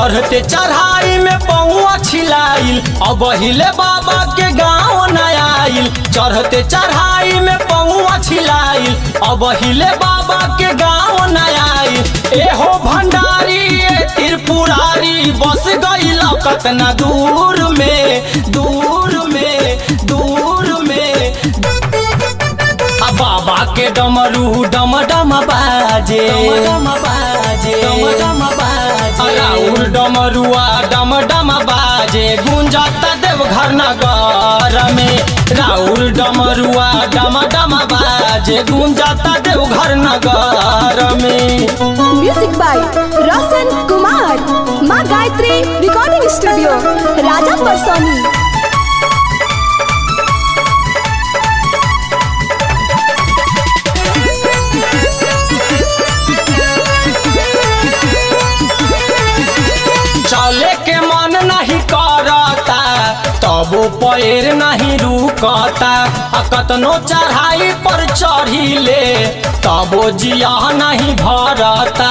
चढ़ते चढ़ाई में पौआ छिलाइल, अब हिले बाबा के गाँव न आइल। चढ़ते चढ़ाई में पौआ छिलाइल, अब हिले बाबा के गाँव न आइल। एहो भंडारी ए त्रिपुरारी बस गइल कतना दूर में, दूर में, दूर में। बाबा के डमरू डम डम बाजे, डम बाजे, डम बाजे। राउर डमरुआ डम डम बाजे, गुंजाता देवघर नगर में। राउर डमरुआ डम डम बाजे, गुंजाता देवघर नगर में। म्यूजिक बाय रोशन कुमार, माँ गायत्री रिकॉर्डिंग स्टूडियो, राजा परसोनी। चले के मन नहीं करता, तबो पैर नहीं रुकता। कतनो चढ़ाई पर चढ़िले, तबो जिया नहीं भरता।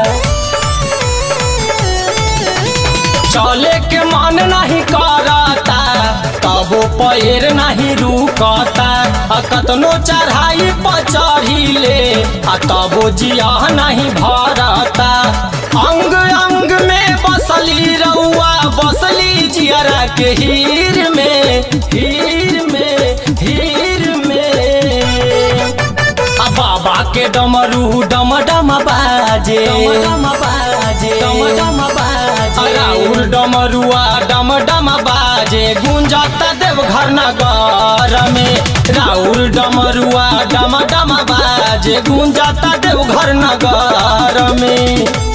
चले के मन नहीं करता, तबो पैर नहीं रुकता। कतनो चढ़ाई पर चढ़िले, तबो जिया नहीं भरता। अंग अंग में बसली रउआ, बसली जियरा के हीर में, हीर में, हीर में। बाबा के डमरू डम डम बाजे, डम बाजे, डम बाजे। राउर डमरुआ डम डम बाजे, गुंजाता देवघर नगर में। राउर डमरुआ डम डम बाजे, गुंजाता देवघर नगर में।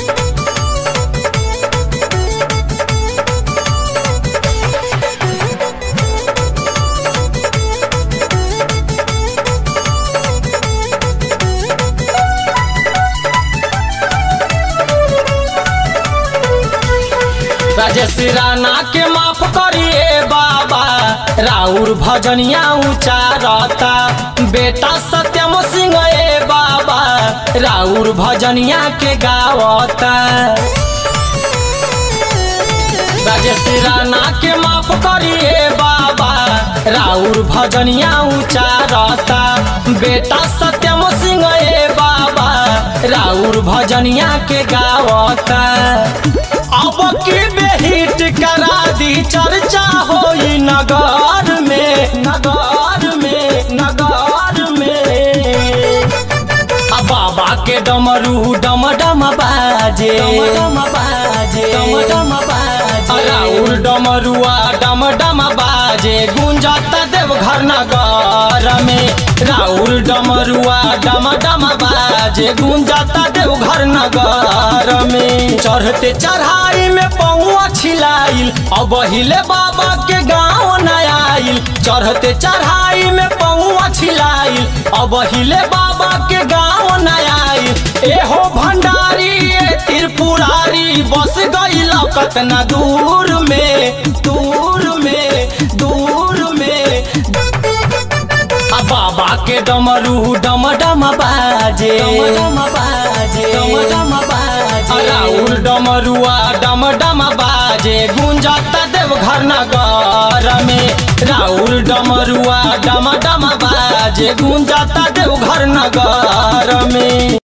राजेश राणा के माफ करिए बाबा, राउर भजनिया उचारता। बेटा सत्यम सिंह ए बाबा, राउर भजनिया के गावता। राजेश राणा के माफ करिए बाबा, राउर भजनिया उचारता। बेटा सत्यम सिंह ए बाबा, राउर भजनिया के गावता। अब की बेहिट करा दी, चर्चा होई नगर में, नगर में, नगर में। बाबा के डमरू डम डम बाजे, डम बाजे, डम बाजे। राउर डमरुआ डम डम बाजे, गुंजाता देवघर नगर में। राउर डमरुआ डम डम बाजे, गुंजाता देवघर नगर में। चढ़ते चढ़ाई में पौआ छिलाइल, अब हिले बाबा के गाँव न आइल। चढ़ते चढ़ाई में पौआ छिलाइल, अब हिले बाबा के गाँव न आइल। एहो भंडारी ए त्रिपुरारी बस गइल कतना दूर में, दूर में, दूर में। बाबा के डमरू डम डम बाजे, डम बाजे, डम बाजे। राउर डमरुआ डम डम बाजे, गुंजाता देवघर नगर में। राउर डमरुआ डम डम बाजे, गुंजाता देवघर नगर में।